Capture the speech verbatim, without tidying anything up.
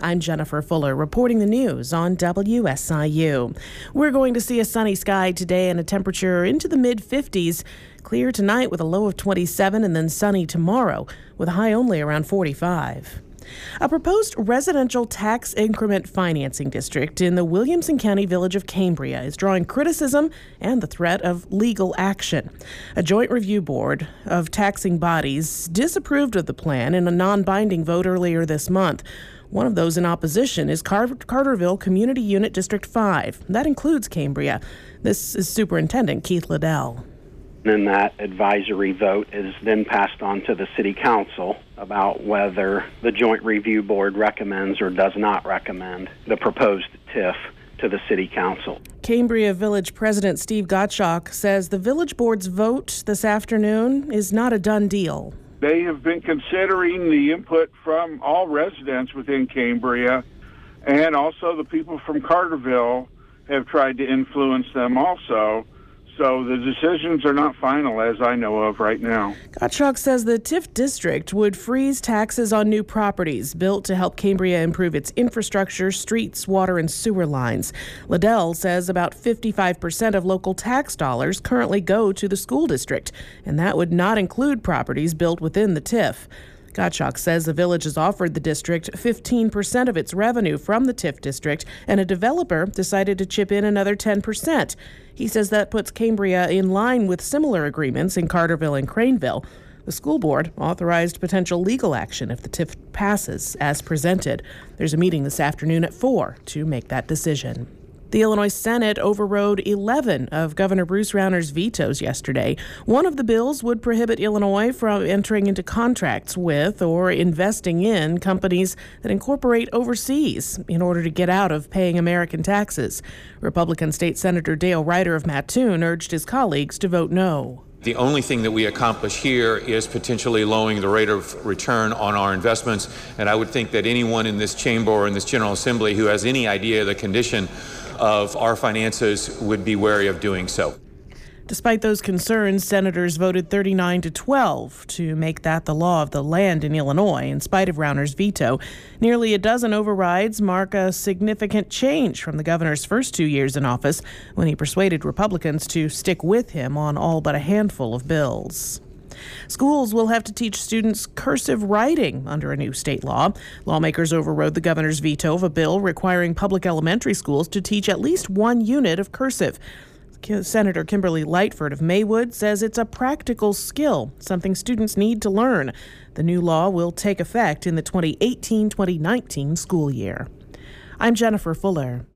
I'm Jennifer Fuller reporting the news on W S I U. We're going to see a sunny sky today and a temperature into the mid fifties. Clear tonight with a low of twenty-seven and then sunny tomorrow with a high only around forty-five. A proposed residential tax increment financing district in the Williamson County village of Cambria is drawing criticism and the threat of legal action. A joint review board of taxing bodies disapproved of the plan in a non-binding vote earlier this month. One of those in opposition is Car- Carterville Community Unit District five. That includes Cambria. This is Superintendent Keith Liddell. And that advisory vote is then passed on to the City Council about whether the Joint Review Board recommends or does not recommend the proposed T I F to the City Council. Cambria Village President Steve Gottschalk says the Village Board's vote this afternoon is not a done deal. They have been considering the input from all residents within Cambria, and also the people from Carterville have tried to influence them also. So the decisions are not final, as I know of right now. Gottschalk says the T I F district would freeze taxes on new properties built to help Cambria improve its infrastructure, streets, water, and sewer lines. Liddell says about fifty-five percent of local tax dollars currently go to the school district, and that would not include properties built within the T I F. Gottschalk says the village has offered the district fifteen percent of its revenue from the T I F district, and a developer decided to chip in another ten percent. He says that puts Cambria in line with similar agreements in Carterville and Craneville. The school board authorized potential legal action if the T I F passes as presented. There's a meeting this afternoon at four to make that decision. The Illinois Senate overrode eleven of Governor Bruce Rauner's vetoes yesterday. One of the bills would prohibit Illinois from entering into contracts with or investing in companies that incorporate overseas in order to get out of paying American taxes. Republican State Senator Dale Ryder of Mattoon urged his colleagues to vote no. The only thing that we accomplish here is potentially lowering the rate of return on our investments, and I would think that anyone in this chamber or in this General Assembly who has any idea of the condition of our finances would be wary of doing so. Despite those concerns, senators voted thirty-nine to twelve to make that the law of the land in Illinois, in spite of Rauner's veto. Nearly a dozen overrides mark a significant change from the governor's first two years in office, when he persuaded Republicans to stick with him on all but a handful of bills. Schools will have to teach students cursive writing under a new state law. Lawmakers overrode the governor's veto of a bill requiring public elementary schools to teach at least one unit of cursive. Senator Kimberly Lightford of Maywood says it's a practical skill, something students need to learn. The new law will take effect in the twenty eighteen twenty nineteen school year. I'm Jennifer Fuller.